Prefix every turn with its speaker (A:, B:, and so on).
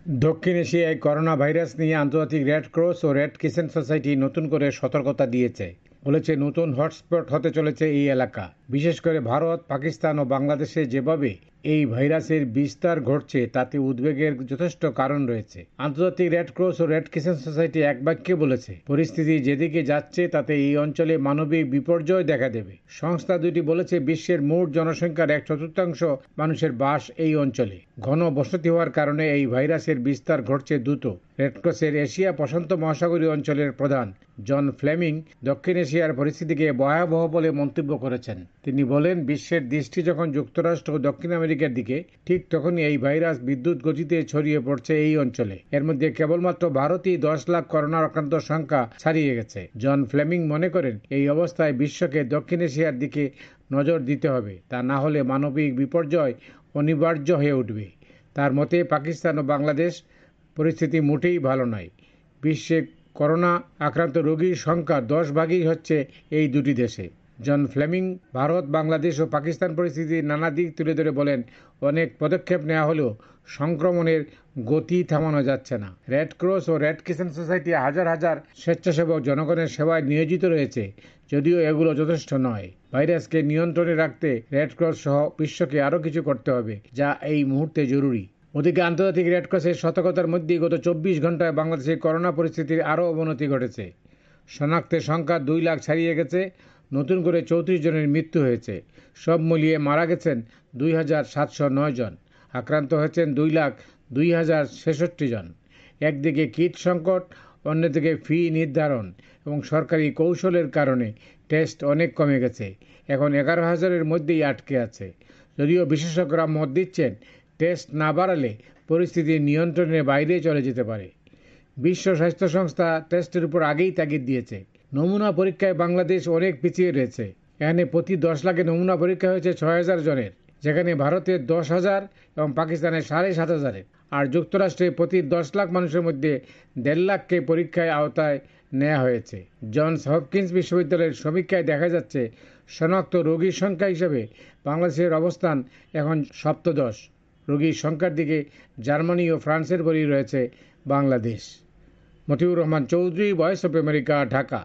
A: দক্ষিণ এশিয়ায় corona virus নিয়ে আন্তর্জাতিক রেড ক্রস ও রেড ক্রিসেন্ট সোসাইটি নতুন করে সতর্কতা দিয়েছে। বলেছে নতুন হটস্পট হতে চলেছে এই এলাকা। বিশেষ করে ভারত, পাকিস্তান ও বাংলাদেশে যেভাবে এই ভাইরাসের বিস্তার ঘটছে তাতে উদ্বেগের যথেষ্ট কারণ রয়েছে। আন্তর্জাতিক রেড ক্রস ও রেড ক্রিসেন্ট সোসাইটি এক বাক্যে বলেছে, পরিস্থিতি যেদিকে যাচ্ছে তাতে এই অঞ্চলে মানবিক বিপর্যয় দেখা দেবে। সংস্থা দুটি বলেছে, বিশ্বের মোট জনসংখ্যার 1/4 মানুষের বাস এই অঞ্চলে। ঘন বসতি হওয়ার কারণে এই ভাইরাসের বিস্তার ঘটছে দ্রুত। রেডক্রসের এশিয়া প্রশান্ত মহাসাগরীয় অঞ্চলের প্রধান জন ফ্লেমিং দক্ষিণ এশিয়ার পরিস্থিতিকে ভয়াবহ বলে মন্তব্য করেছেন। তিনি বলেন, বিশ্বের দৃষ্টি যখন যুক্তরাষ্ট্র ও দক্ষিণ আমেরিকার দিকে, ঠিক তখনই এই ভাইরাস বিদ্যুৎ গতিতে ছড়িয়ে পড়ছে এই অঞ্চলে। এর মধ্যে কেবলমাত্র ভারতেই 10 লাখ করোনা আক্রান্ত সংখ্যা ছাড়িয়ে গেছে। জন ফ্লেমিং মনে করেন, এই অবস্থায় বিশ্বকে দক্ষিণ এশিয়ার দিকে নজর দিতে হবে, তা না হলে মানবিক বিপর্যয় অনিবার্য হয়ে উঠবে। তার মতে, পাকিস্তান ও বাংলাদেশ পরিস্থিতি মোটেই ভালো নয়। বিশ্বে করোনা আক্রান্ত রোগীর সংখ্যা 10 ভাগই হচ্ছে এই দুটি দেশে। জন ফ্লেমিং ভারত, বাংলাদেশ ও পাকিস্তান পরিস্থিতির নানা দিক তুলে ধরে বলেন, অনেক পদক্ষেপ নেওয়া হলেও সংক্রমণের গতি থামানো যাচ্ছে না। রেড ক্রস ও রেড ক্রিসেন্ট সোসাইটি হাজার হাজার স্বেচ্ছাসেবক জনগণের সেবায় নিয়োজিত রয়েছে, যদিও এগুলো যথেষ্ট নয়। ভাইরাসকে নিয়ন্ত্রণে রাখতে রেড ক্রস সহ বিশ্বকে আরও কিছু করতে হবে, যা এই মুহূর্তে জরুরি। ওদিকে আন্তর্জাতিক রেডক্রসের সতর্কতার মধ্যেই গত 24 ঘন্টায় বাংলাদেশের করোনা পরিস্থিতির আরও অবনতি ঘটেছে। শনাক্তের সংখ্যা 2 লাখ ছাড়িয়ে গেছে। নতুন করে 34 জনের মৃত্যু হয়েছে। সব মিলিয়ে মারা গেছেন 2709 জন। আক্রান্ত হয়েছেন 2,02,066 জন। একদিকে কিট সংকট, অন্যদিকে ফি নির্ধারণ এবং সরকারি কৌশলের কারণে টেস্ট অনেক কমে গেছে। এখন 11,000-এর মধ্যেই আটকে আছে। যদিও বিশেষজ্ঞরা মত দিচ্ছেন, টেস্ট না বাড়ালে পরিস্থিতি নিয়ন্ত্রণের বাইরে চলে যেতে পারে। বিশ্ব স্বাস্থ্য সংস্থা টেস্টের উপর আগেই তাগিদ দিয়েছে। নমুনা পরীক্ষায় বাংলাদেশ অনেক পিছিয়ে রয়েছে। এখানে প্রতি 10 লাখে নমুনা পরীক্ষা হয়েছে 6,000 জনের, যেখানে ভারতের 10,000 এবং পাকিস্তানের 7,500। আর যুক্তরাষ্ট্রে প্রতি 10 লাখ মানুষের মধ্যে 1.5 লাখকে পরীক্ষায় আওতায় নেওয়া হয়েছে। জনস হপকিন্স বিশ্ববিদ্যালয়ের সমীক্ষায় দেখা যাচ্ছে, শনাক্ত রোগীর সংখ্যা হিসেবে বাংলাদেশের অবস্থান এখন সপ্তদশ। রোগীর সংখ্যার দিকে জার্মানি ও ফ্রান্সের পরই রয়েছে Bangladesh. Motiur Rahman Chowdhury, voice of America, Dhaka.